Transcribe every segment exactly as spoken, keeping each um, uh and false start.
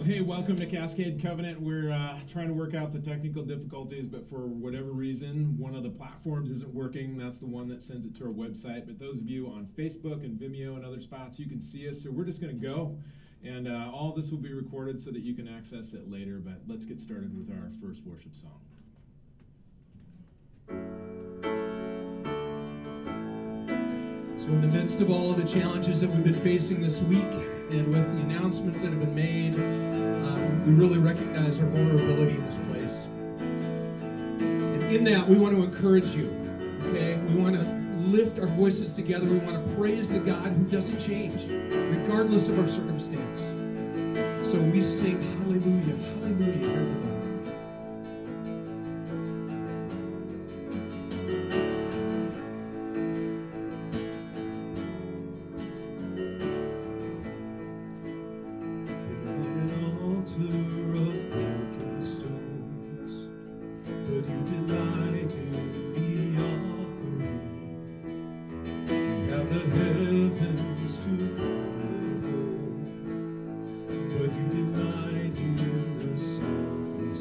Well, hey, welcome to Cascade Covenant. We're uh, trying to work out the technical difficulties, but for whatever reason, one of the platforms isn't working. That's the one that sends it to our website. But those of you on Facebook and Vimeo and other spots, you can see us. So we're just going to go, and uh, all this will be recorded so that you can access it later. But let's get started with our first worship song. So in the midst of all of the challenges that we've been facing this week, and with the announcements that have been made, uh, we really recognize our vulnerability in this place. And in that, we want to encourage you, okay? We want to lift our voices together. We want to praise the God who doesn't change, regardless of our circumstance. So we sing hallelujah, hallelujah, here we go. But you delight in the song.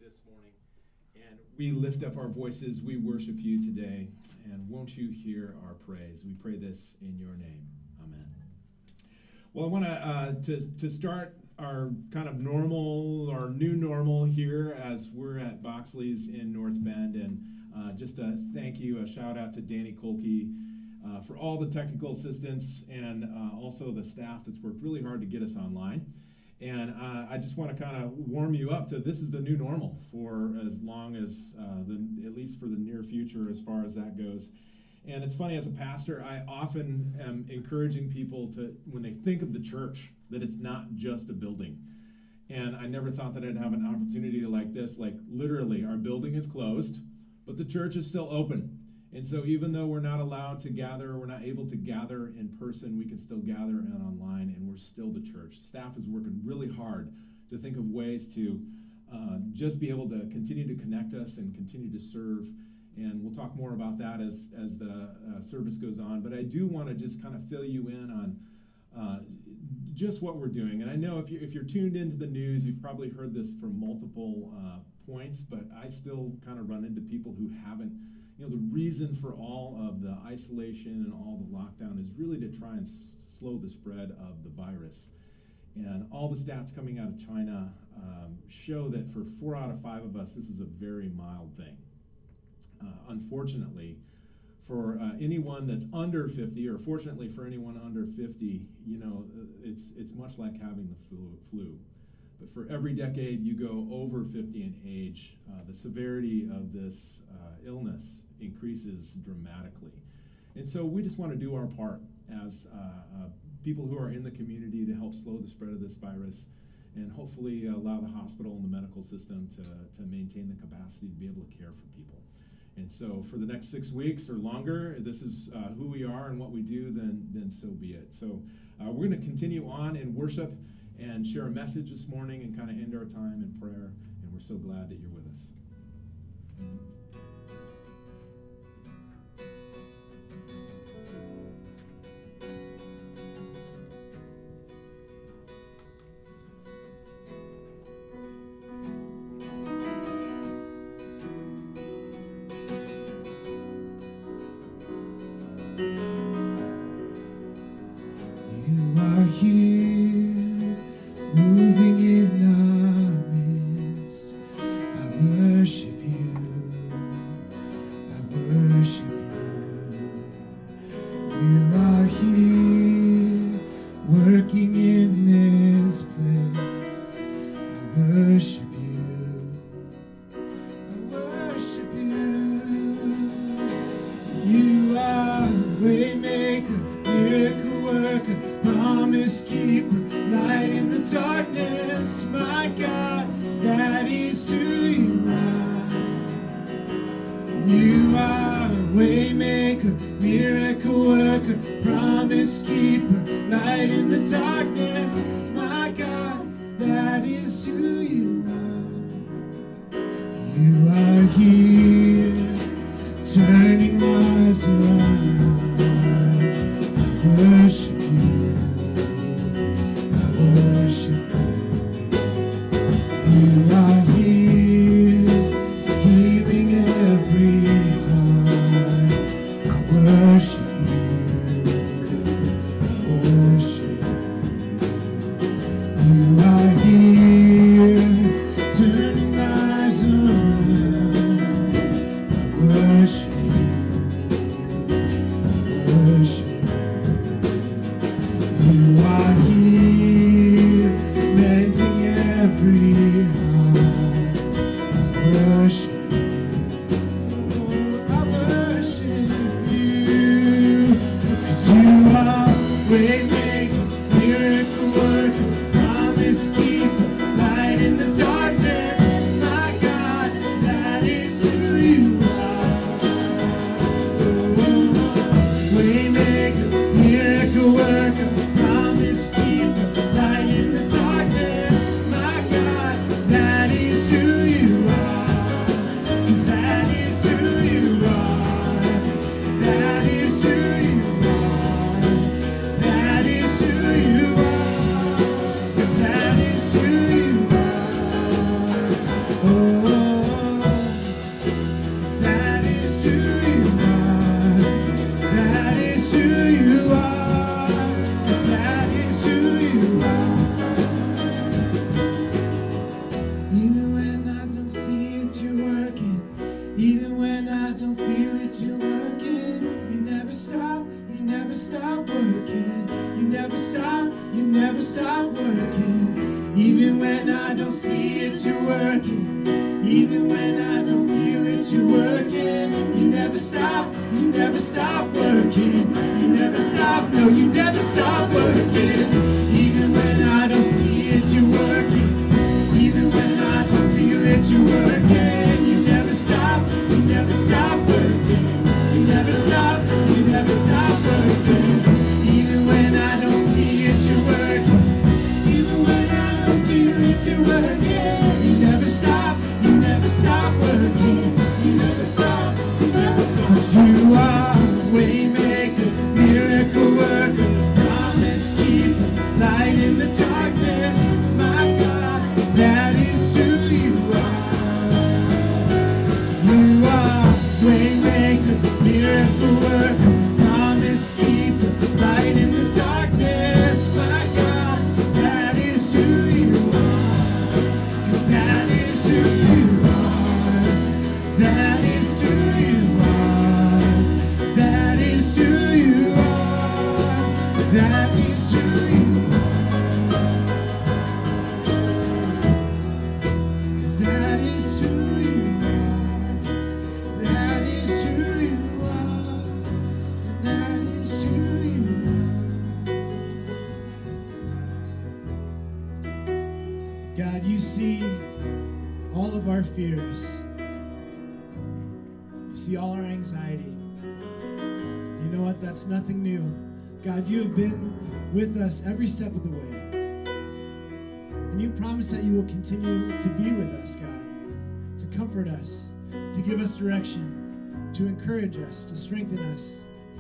this morning. And we lift up our voices, we worship you today, and won't you hear our praise? We pray this in your name. Amen. Well, I want uh, to to start our kind of normal, our new normal here as we're at Boxley's in North Bend, and uh, just a thank you, a shout out to Danny Kolke uh, for all the technical assistance and uh, also the staff that's worked really hard to get us online. And uh, I just want to kind of warm you up to this is the new normal for as long as, uh, the, at least for the near future as far as that goes. And it's funny, as a pastor, I often am encouraging people to, when they think of the church, that it's not just a building. And I never thought that I'd have an opportunity like this, like literally our building is closed, but the church is still open. And so even though we're not allowed to gather, we're not able to gather in person, we can still gather and online, and we're still the church. Staff is working really hard to think of ways to uh, just be able to continue to connect us and continue to serve. And we'll talk more about that as, as the uh, service goes on. But I do want to just kind of fill you in on uh, just what we're doing. And I know if, you, if you're tuned into the news, you've probably heard this from multiple uh, points, but I still kind of run into people who haven't. You know, the reason for all of the isolation and all the lockdown is really to try and s- slow the spread of the virus. And all the stats coming out of China um, show that for four out of five of us, this is a very mild thing. Uh, unfortunately, for uh, anyone that's under fifty, or fortunately for anyone under fifty, you know, it's it's much like having the flu. flu. But for every decade you go over fifty in age, uh, the severity of this uh, illness increases dramatically. And so we just want to do our part as uh, uh, people who are in the community to help slow the spread of this virus and hopefully allow the hospital and the medical system to, to maintain the capacity to be able to care for people. And so for the next six weeks or longer, this is uh, who we are and what we do, then, then so be it. So uh, we're going to continue on in worship and share a message this morning and kind of end our time in prayer. And we're so glad that you're with us. That is who you are. when I don't see it, you're working. Even when I don't feel it, you're working. You never stop, you never stop working. You never stop, no, you never stop working. Even when I don't see it, you're working. Even when I don't feel it, you're working. You never stop, you never stop working. You never stop, you never stop working. Even when I don't see it, you're working. Even when I don't feel it, you're working. You never stop, you never stop working. You never stop, you never stop. 'Cause you are waymaker, miracle worker, promise keeper, light in the darkness. It's my God, that is who you are. You are waymaker, miracle worker, promise keeper, light in the darkness. My God, that is who you are. 'Cause that is who you are. That is who you are. That is who you are. That is who you are. 'Cause that is who you are. That is who you are. That is who you are. God, you see all of our fears. You see all our anxiety. You know what? That's nothing new. God, you have been with us every step of the way. And you promise that you will continue to be with us, God, to comfort us, to give us direction, to encourage us, to strengthen us.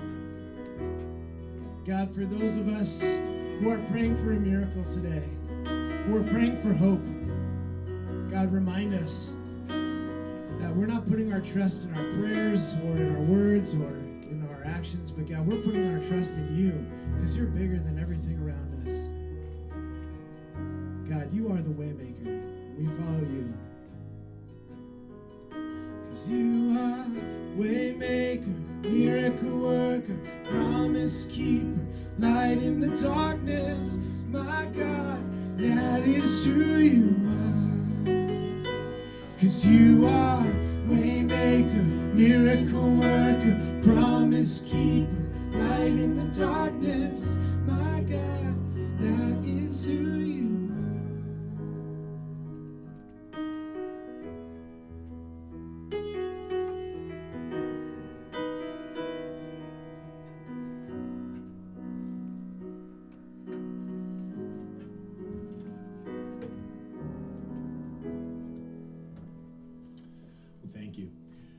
God, for those of us who are praying for a miracle today, who are praying for hope, God, remind us that we're not putting our trust in our prayers or in our words or in our actions, but God, we're putting our trust in you because you're bigger than everything around us. God, you are the way maker, and we follow you. Because you are way maker, miracle worker, promise keeper, light in the darkness. My God, that is who you are. 'Cause you are waymaker, miracle worker, promise keeper, light in the darkness. My God, that is who you Thank you.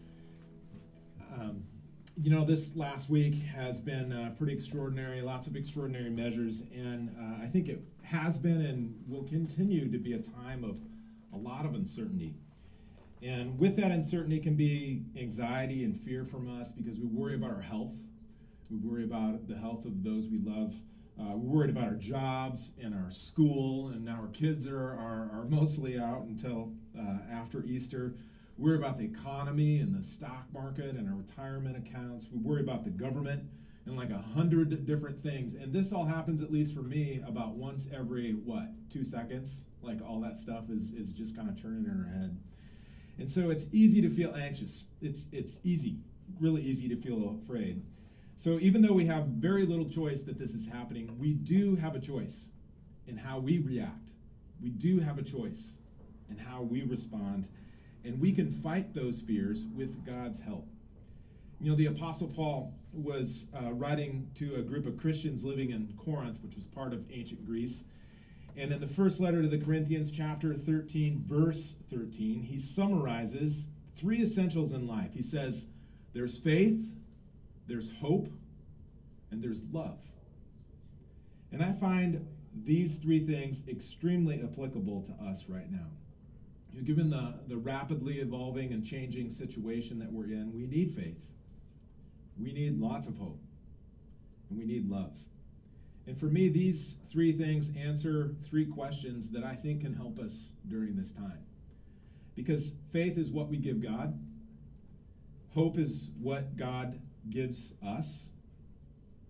Um, you know, this last week has been uh, pretty extraordinary, lots of extraordinary measures, and uh, I think it has been and will continue to be a time of a lot of uncertainty. And with that uncertainty can be anxiety and fear from us because we worry about our health. We worry about the health of those we love. Uh, we're worried about our jobs and our school, and now our kids are, are, are mostly out until uh, after Easter. We worry about the economy and the stock market and our retirement accounts. We worry about the government and like a hundred different things. And this all happens, at least for me, about once every, what, two seconds? Like all that stuff is, is just kind of churning in our head. And so it's easy to feel anxious. It's, it's easy, really easy to feel afraid. So even though we have very little choice that this is happening, we do have a choice in how we react. We do have a choice in how we respond. And we can fight those fears with God's help. You know, the Apostle Paul was uh, writing to a group of Christians living in Corinth, which was part of ancient Greece. And in the first letter to the Corinthians, chapter thirteen, verse thirteen, he summarizes three essentials in life. He says, there's faith, there's hope, and there's love. And I find these three things extremely applicable to us right now. You know, given the, the rapidly evolving and changing situation that we're in, we need faith. We need lots of hope. And we need love. And for me, these three things answer three questions that I think can help us during this time. Because faith is what we give God. Hope is what God gives us.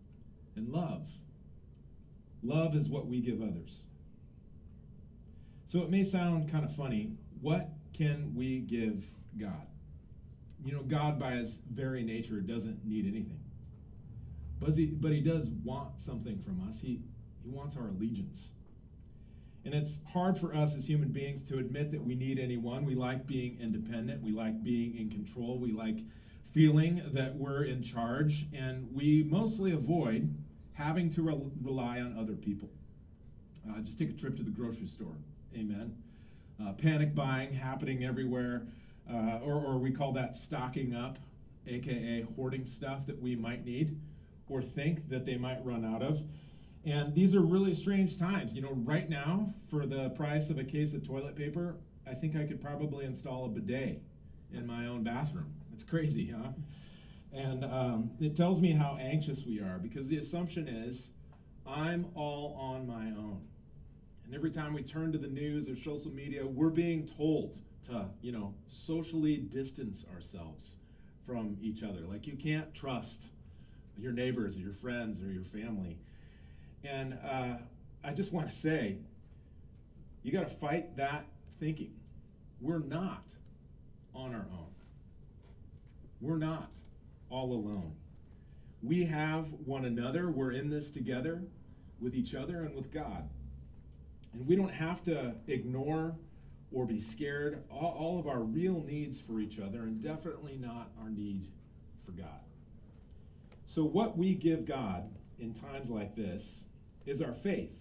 And love. Love is what we give others. So it may sound kind of funny. What can we give God? You know, God by his very nature doesn't need anything. But he, but he does want something from us. He, he wants our allegiance. And it's hard for us as human beings to admit that we need anyone. We like being independent. We like being in control. We like feeling that we're in charge. And we mostly avoid having to re- rely on other people. Uh, just take a trip to the grocery store. Amen. Uh, panic buying happening everywhere. Uh, or, or we call that stocking up, a k a hoarding stuff that we might need or think that they might run out of. And these are really strange times. You know, right now, for the price of a case of toilet paper, I think I could probably install a bidet in my own bathroom. It's crazy, huh? And um, it tells me how anxious we are, because the assumption is I'm all on my own. And every time we turn to the news or social media, we're being told to, you know, socially distance ourselves from each other. Like, you can't trust your neighbors or your friends or your family. And uh, I just want to say, you got to fight that thinking. We're not on our own. We're not all alone. We have one another. We're in this together with each other and with God. And we don't have to ignore or be scared all, all of our real needs for each other, and definitely not our need for God. So what we give God in times like this is our faith.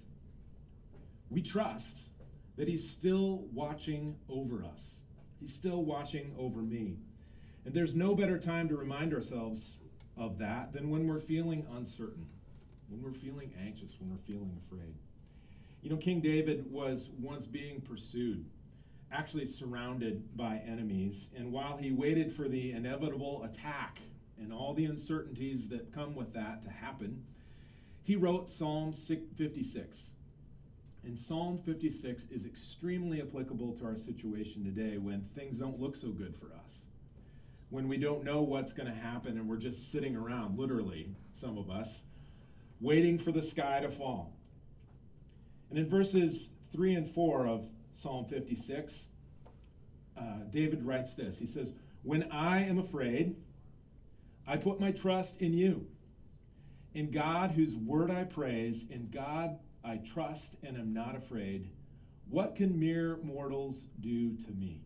We trust that he's still watching over us. He's still watching over me. And there's no better time to remind ourselves of that than when we're feeling uncertain, when we're feeling anxious, when we're feeling afraid. You know, King David was once being pursued, actually surrounded by enemies, and while he waited for the inevitable attack and all the uncertainties that come with that to happen, he wrote Psalm fifty-six. And Psalm fifty-six is extremely applicable to our situation today when things don't look so good for us. When we don't know what's going to happen and we're just sitting around, literally, some of us, waiting for the sky to fall. And in verses three and four of Psalm fifty-six, uh, David writes this. He says, "When I am afraid, I put my trust in you. In God, whose word I praise, in God I trust and am not afraid. What can mere mortals do to me?"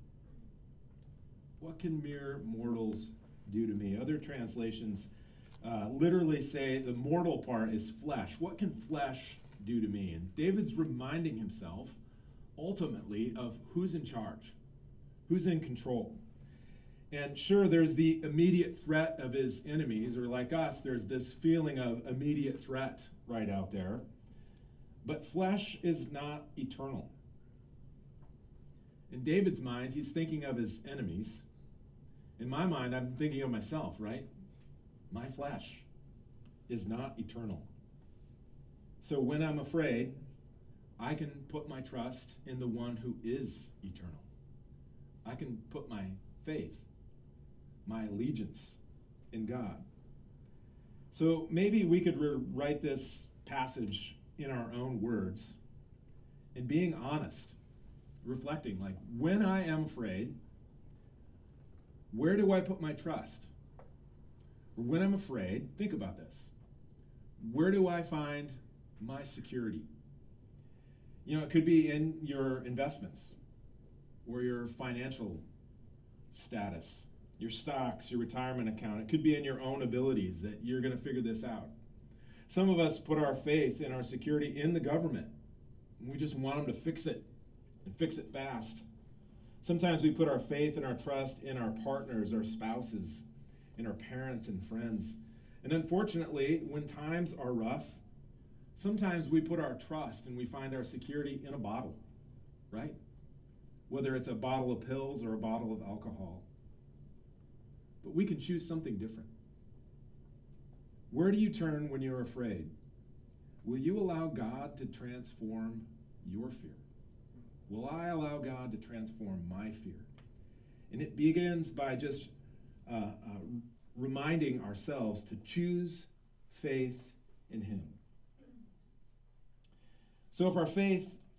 What can mere mortals do to me? Other translations uh, literally say the mortal part is flesh. What can flesh do to me? And David's reminding himself ultimately of who's in charge, who's in control. And sure, there's the immediate threat of his enemies, or like us, there's this feeling of immediate threat right out there. But flesh is not eternal. In David's mind, he's thinking of his enemies. In my mind, I'm thinking of myself, right? My flesh is not eternal. So when I'm afraid, I can put my trust in the one who is eternal. I can put my faith, my allegiance in God. So maybe we could rewrite this passage in our own words and being honest, reflecting, like, when I am afraid, where do I put my trust? Or when I'm afraid, think about this. Where do I find my security? You know, it could be in your investments or your financial status, your stocks, your retirement account. It could be in your own abilities that you're going to figure this out. Some of us put our faith and our security in the government, and we just want them to fix it and fix it fast. Sometimes we put our faith and our trust in our partners, our spouses, in our parents and friends. And unfortunately, when times are rough, sometimes we put our trust and we find our security in a bottle, right? Whether it's a bottle of pills or a bottle of alcohol. But we can choose something different. Where do you turn when you're afraid? Will you allow God to transform your fear? Will I allow God to transform my fear? And it begins by just uh, uh, reminding ourselves to choose faith in him. So if our faith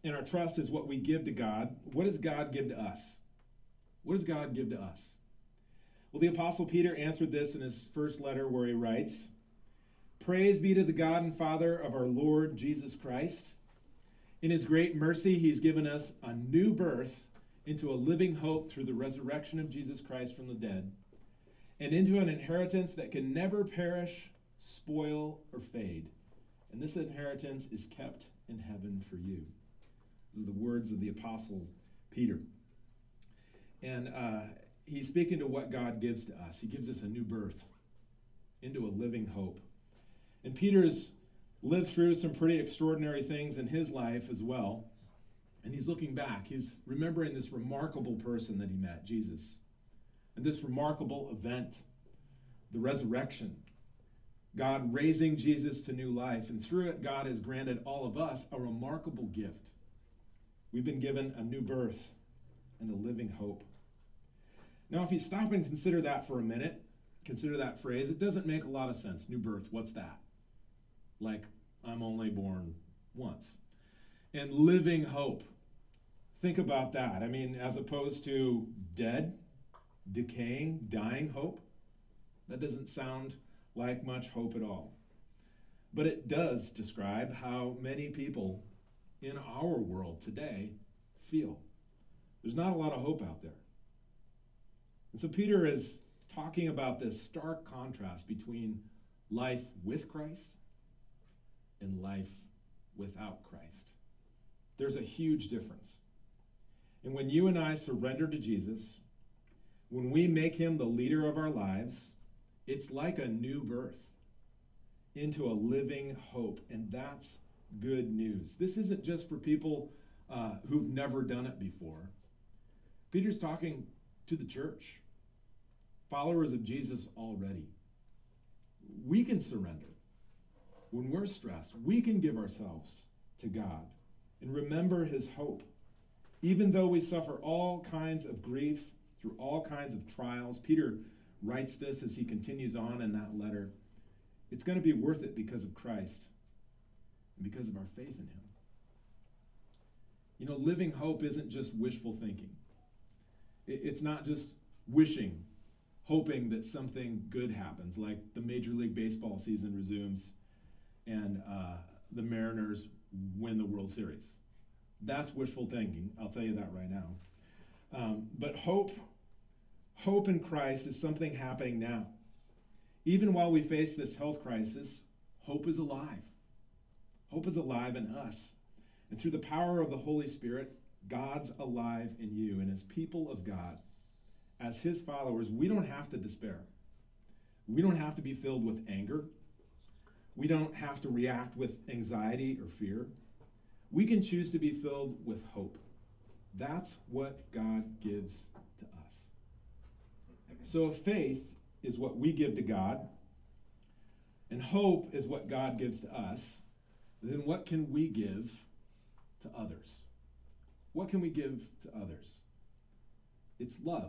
and our trust is what we give to God. What does God give to us? What does God give to us? Well, the Apostle Peter answered this in his first letter where he writes, "Praise be to the God and Father of our Lord Jesus Christ. In his great mercy, he's given us a new birth into a living hope through the resurrection of Jesus Christ from the dead, and into an inheritance that can never perish, spoil, or fade. And this inheritance is kept in heaven for you." These are the words of the Apostle Peter. And uh, he's speaking to what God gives to us. He gives us a new birth into a living hope. And Peter's lived through some pretty extraordinary things in his life as well. And he's looking back. He's remembering this remarkable person that he met, Jesus. And this remarkable event, the resurrection. God raising Jesus to new life. And through it, God has granted all of us a remarkable gift. We've been given a new birth and a living hope. Now, if you stop and consider that for a minute, consider that phrase, it doesn't make a lot of sense. New birth, what's that? Like, I'm only born once. And living hope. Think about that. I mean, as opposed to dead, decaying, dying hope. That doesn't sound like much hope at all. But it does describe how many people in our world today feel. There's not a lot of hope out there. And so Peter is talking about this stark contrast between life with Christ and life without Christ. There's a huge difference. And when you and I surrender to Jesus, when we make him the leader of our lives, it's like a new birth into a living hope. And that's good news. This isn't just for people uh, who've never done it before. Peter's talking to the church, followers of Jesus already. We can surrender. When we're stressed, we can give ourselves to God and remember his hope. Even though we suffer all kinds of grief through all kinds of trials, Peter writes this as he continues on in that letter. It's going to be worth it because of Christ and because of our faith in him. You know, living hope isn't just wishful thinking. It's not just wishing, hoping that something good happens, like the Major League Baseball season resumes and uh, the Mariners win the World Series. That's wishful thinking, I'll tell you that right now. Um, but hope, hope in Christ is something happening now. Even while we face this health crisis, hope is alive. Hope is alive in us. And through the power of the Holy Spirit, God's alive in you. And as people of God, as his followers, we don't have to despair. We don't have to be filled with anger. We don't have to react with anxiety or fear. We can choose to be filled with hope. That's what God gives to us. So if faith is what we give to God, and hope is what God gives to us, then what can we give to others? What can we give to others? It's love.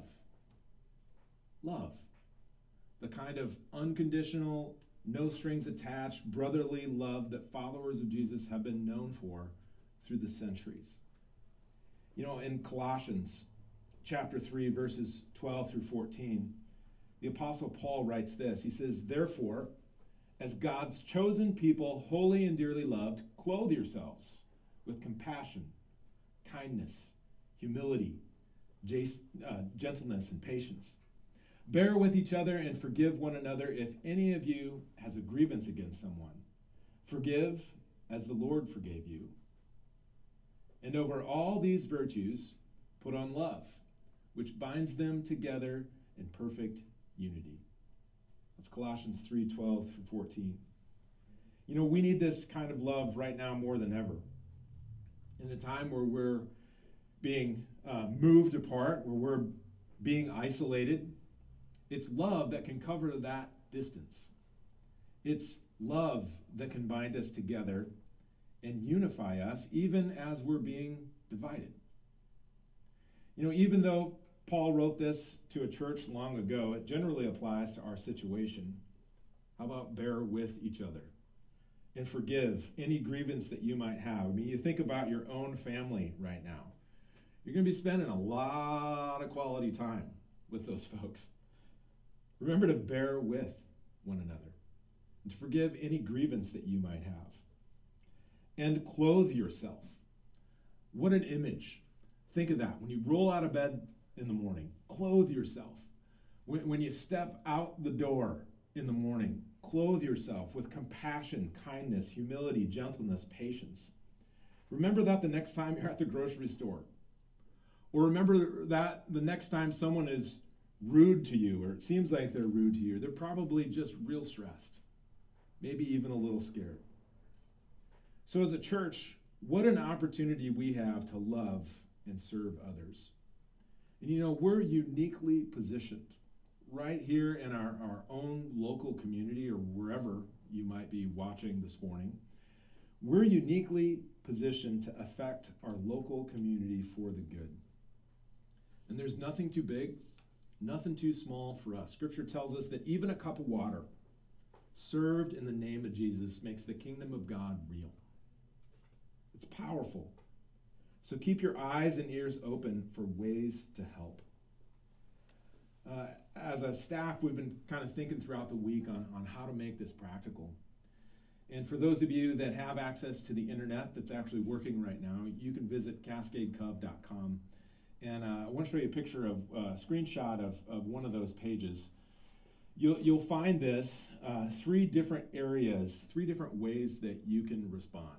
Love. The kind of unconditional, no strings attached, brotherly love that followers of Jesus have been known for through the centuries. You know, in Colossians chapter three, verses twelve through fourteen, the Apostle Paul writes this. He says, "Therefore, as God's chosen people, holy and dearly loved, clothe yourselves with compassion, kindness, humility, jas- uh, gentleness, and patience. Bear with each other and forgive one another if any of you has a grievance against someone. Forgive as the Lord forgave you. And over all these virtues, put on love, which binds them together in perfect unity." That's Colossians three, twelve through fourteen. You know, we need this kind of love right now more than ever. In a time where we're being uh, moved apart, where we're being isolated, it's love that can cover that distance. It's love that can bind us together and unify us even as we're being divided. You know, even though Paul wrote this to a church long ago, it generally applies to our situation. How about bear with each other and forgive any grievance that you might have. I mean, you think about your own family right now. You're going to be spending a lot of quality time with those folks. Remember to bear with one another and to forgive any grievance that you might have. And clothe yourself. What an image. Think of that. When you roll out of bed in the morning, clothe yourself. When, when you step out the door in the morning, clothe yourself with compassion, kindness, humility, gentleness, patience. Remember that the next time you're at the grocery store. Or remember that the next time someone is rude to you, or it seems like they're rude to you. They're probably just real stressed, maybe even a little scared. So as a church, what an opportunity we have to love and serve others. And you know, we're uniquely positioned right here in our, our own local community or wherever you might be watching this morning. We're uniquely positioned to affect our local community for the good. And there's nothing too big, nothing too small for us. Scripture tells us that even a cup of water served in the name of Jesus makes the kingdom of God real. It's powerful. So keep your eyes and ears open for ways to help. Uh, as a staff, we've been kind of thinking throughout the week on, on how to make this practical. And for those of you that have access to the internet that's actually working right now, you can visit cascade cub dot com. And uh, I want to show you a picture of a uh, screenshot of, of one of those pages. You'll, you'll find this, uh, three different areas, three different ways that you can respond.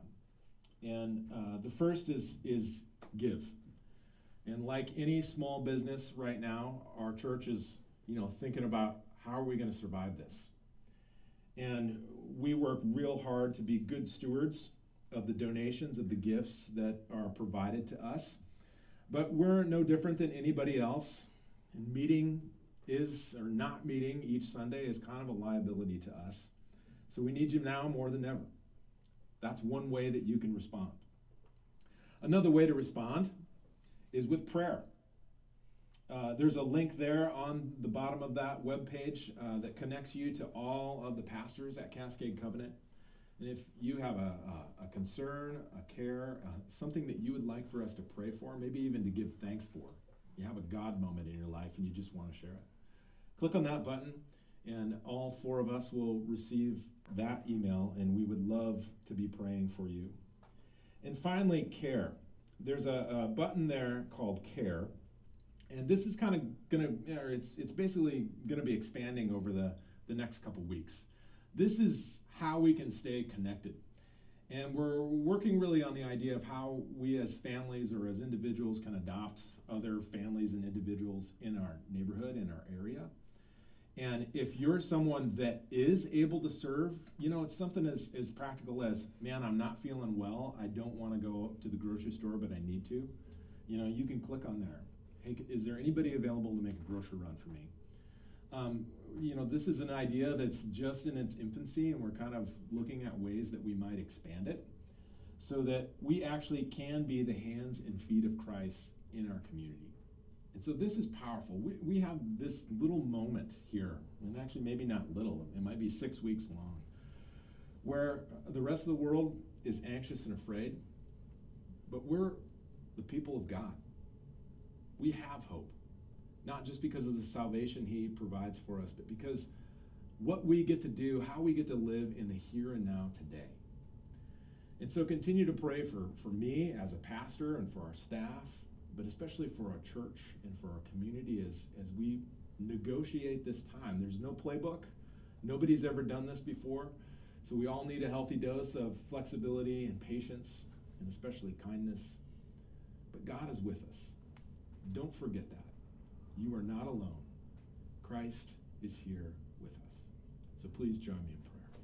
And uh, the first is, is give. And like any small business right now, our church is, you know, thinking about how are we going to survive this. And we work real hard to be good stewards of the donations, of the gifts that are provided to us. But we're no different than anybody else. And meeting is, or not meeting each Sunday is kind of a liability to us. So we need you now more than ever. That's one way that you can respond. Another way to respond is with prayer. Uh, there's a link there on the bottom of that webpage uh, that connects you to all of the pastors at Cascade Covenant. And if you have a, a, a concern, a care, uh, something that you would like for us to pray for, maybe even to give thanks for, you have a God moment in your life and you just want to share it, click on that button and all four of us will receive that email, and we would love to be praying for you. And finally, care. There's a, a button there called Care, and this is kind of going to, or it's it's basically going to be expanding over the, the next couple weeks. This is how we can stay connected. And we're working really on the idea of how we as families or as individuals can adopt other families and individuals in our neighborhood, in our area. And if you're someone that is able to serve, you know, it's something as, as practical as, man, I'm not feeling well. I don't want to go to the grocery store, but I need to. You know, you can click on there. Hey, is there anybody available to make a grocery run for me? Um, you know, this is an idea that's just in its infancy, and we're kind of looking at ways that we might expand it so that we actually can be the hands and feet of Christ in our community. And so this is powerful. We, we have this little moment here, and actually maybe not little, it might be six weeks long, where the rest of the world is anxious and afraid, but we're the people of God. We have hope, not just because of the salvation he provides for us, but because what we get to do, how we get to live in the here and now today. And so continue to pray for, for me as a pastor and for our staff, but especially for our church and for our community as, as we negotiate this time. There's no playbook. Nobody's ever done this before. So we all need a healthy dose of flexibility and patience, and especially kindness. But God is with us. Don't forget that. You are not alone. Christ is here with us. So please join me in prayer.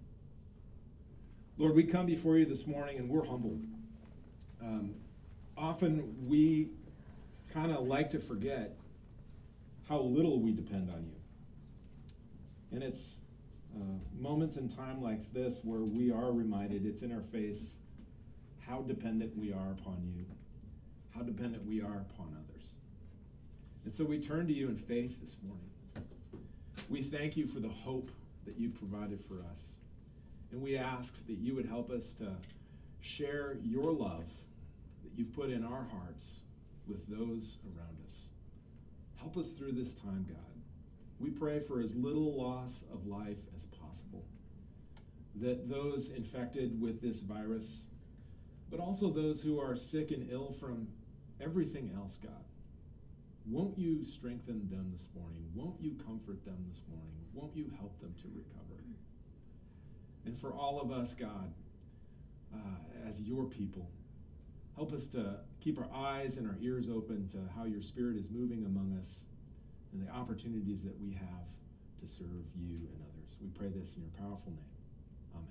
Lord, we come before you this morning and we're humbled. Um, often we kind of like to forget how little we depend on you. And it's uh, moments in time like this where we are reminded, it's in our face, how dependent we are upon you, how dependent we are upon others. And so we turn to you in faith this morning. We thank you for the hope that you provided for us. And we ask that you would help us to share your love that you've put in our hearts with those around us. Help us through this time, God. We pray for as little loss of life as possible, that those infected with this virus, but also those who are sick and ill from everything else, God, won't you strengthen them this morning? Won't you comfort them this morning? Won't you help them to recover? And for all of us, God, uh, as your people, help us to keep our eyes and our ears open to how your Spirit is moving among us and the opportunities that we have to serve you and others. We pray this in your powerful name.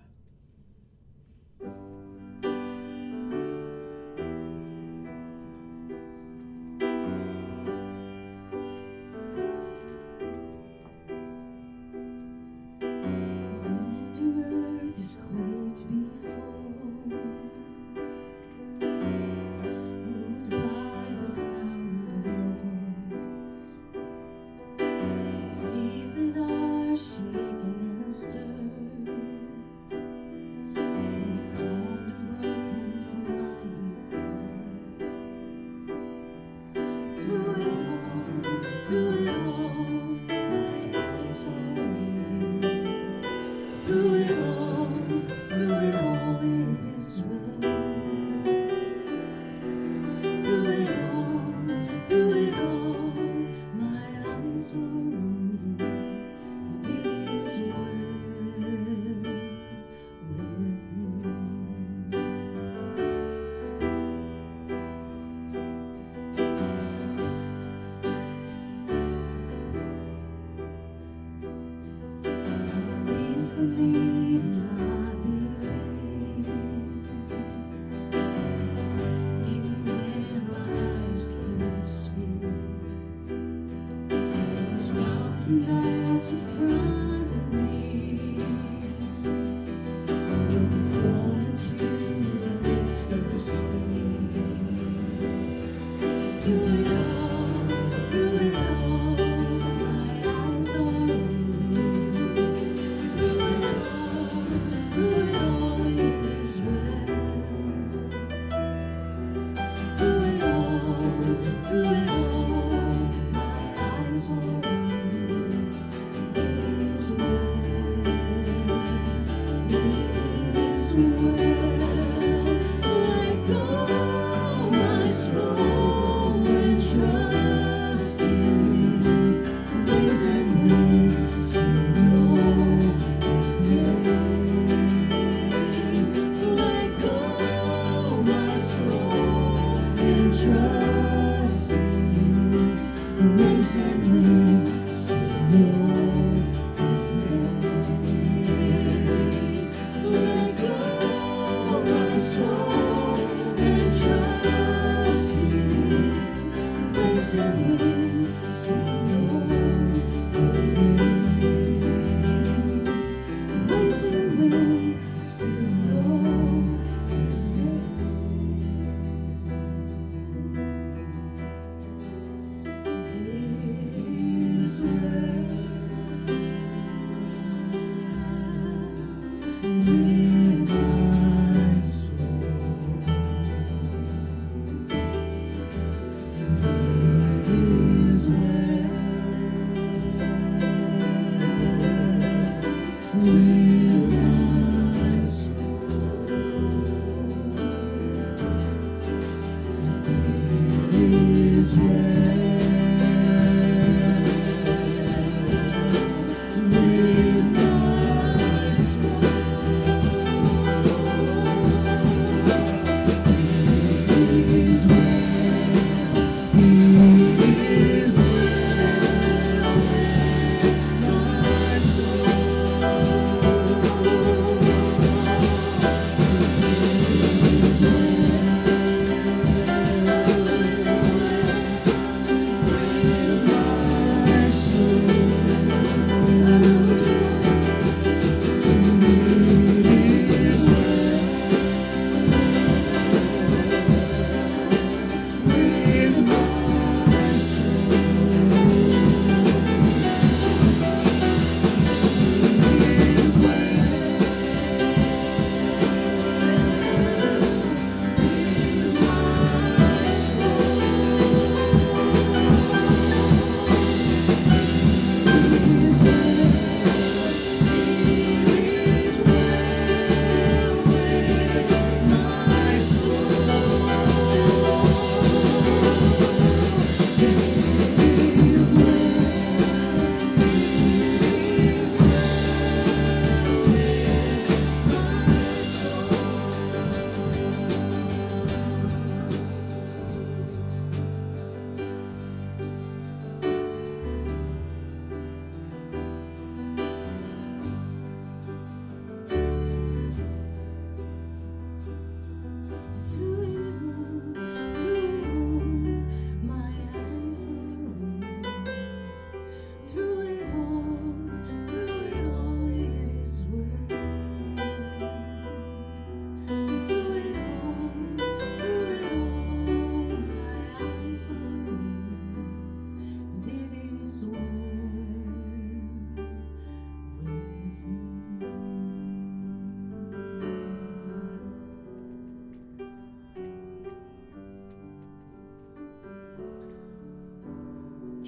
Amen.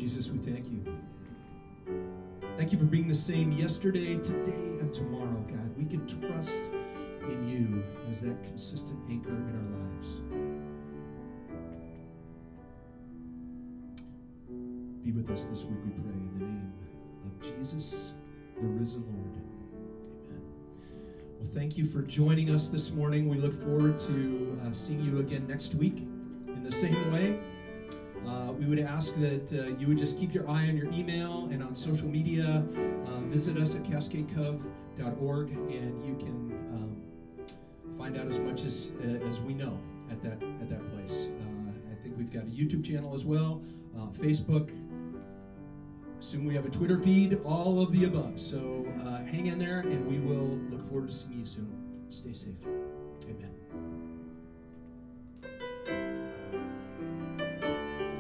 Jesus, we thank you. Thank you for being the same yesterday, today, and tomorrow, God. We can trust in you as that consistent anchor in our lives. Be with us this week, we pray, in the name of Jesus, the risen Lord. Amen. Well, thank you for joining us this morning. We look forward to uh, seeing you again next week in the same way. Uh, we would ask that uh, you would just keep your eye on your email and on social media. Uh, visit us at cascade cov dot org, and you can um, find out as much as uh, as we know at that at that place. Uh, I think we've got a YouTube channel as well, uh, Facebook. Assume we have a Twitter feed, all of the above. So uh, hang in there, and we will look forward to seeing you soon. Stay safe. Amen.